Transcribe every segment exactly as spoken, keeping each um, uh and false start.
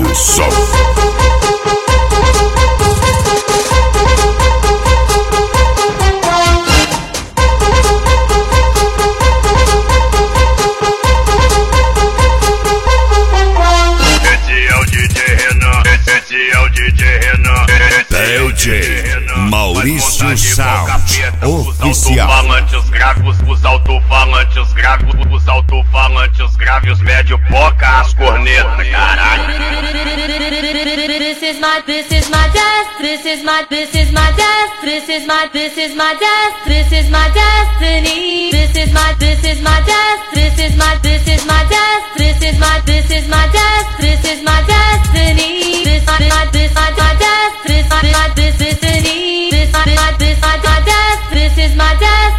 Som. D J Maurício Sound Oficial. Os graves, os alto-falantes graves, os alto-falantes graves, os médio poca, as cornetas, caralho. This is my, this is my death. This is my, this is my death. This is my, this is my death. This is my destiny. This is my, this is my death. This is my, this is my death. This is my, this is my death. This is my destiny. This my, my, this my, my death. This my, my, this destiny. This my, my, this my, my death. This is my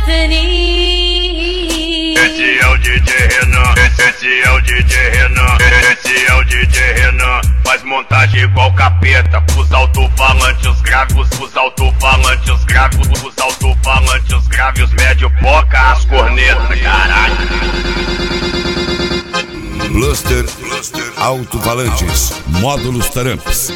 destiny. Esse é o D J Renan. Esse é o D J Renan. Esse é o D J Renan. Faz montagem igual capeta. Os alto-falantes graves, os alto-falantes graves, os alto-falantes graves, os médio poca, as cornetas, caralho. Cluster, Cluster Alto-Falantes, módulos taramps.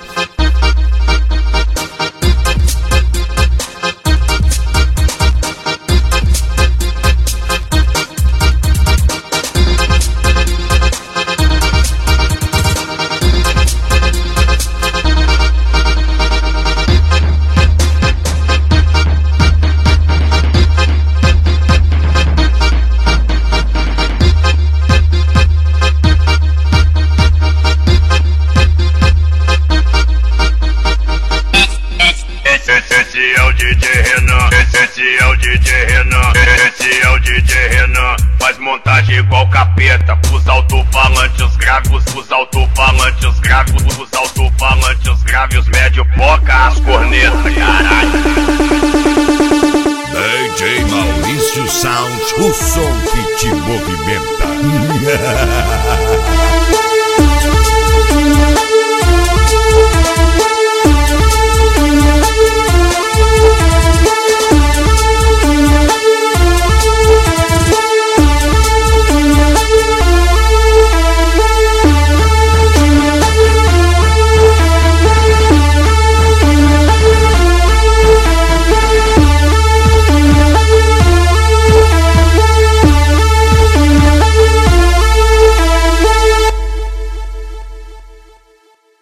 Esse é o D J Renan, esse é o D J Renan, esse é o D J Renan. Faz montagem igual capeta. Os alto-falantes graves, os alto-falantes graves, os alto-falantes graves, os médio poca, as cornetas, caralho. D J Maurício Sound, o som que te movimenta.